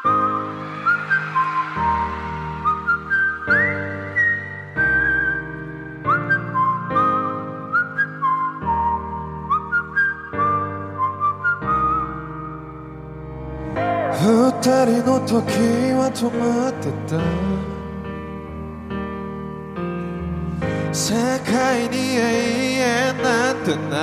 二人の時は止まってた。世界に永遠なんてない。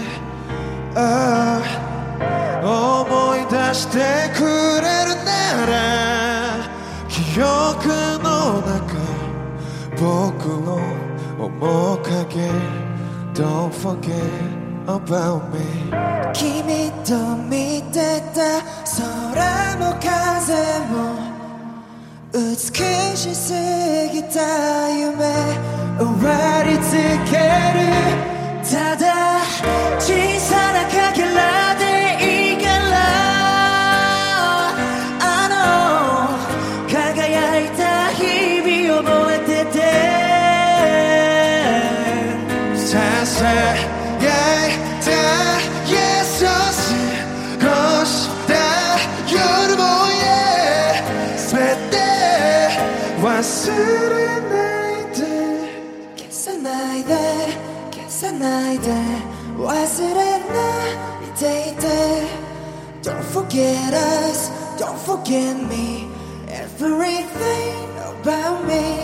ああ、思い出してくれるなら記憶の中僕を面影 Don't forget about me。 君と見てた空も風も美しすぎた夢終わりつける。ただ小さなかけらでいいから輝いた日々覚えてて。 ささやいた夜そ過ごした夜も全て忘れないで消さないで消さないで忘れないでいて。 Don't forget us, don't forget me, everything about me。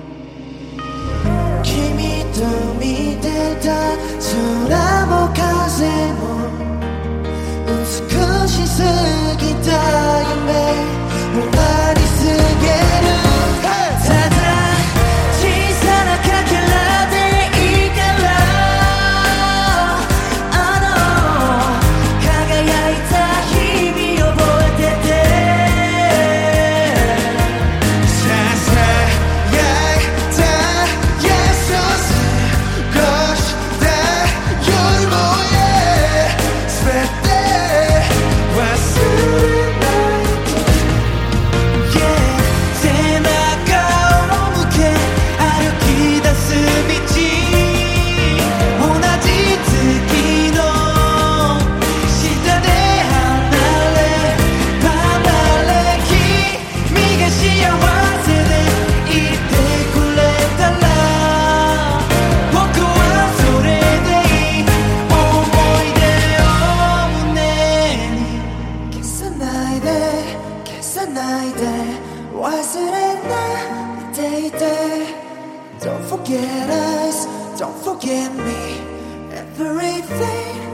君と見てた空も風も美しすぎた夢終わりすぎる。ただ小さなかけらでいいから輝いた日々覚えてて。 ささやいた夜そ過ごした夜も全て忘れないで。 背中を向け歩き出す道同じ月の下で離れ君が幸せでいてくれたら僕はそれでいい。思い出を胸に消さないで消さないで忘れないでいて。 Don't forget us, don't forget me, everything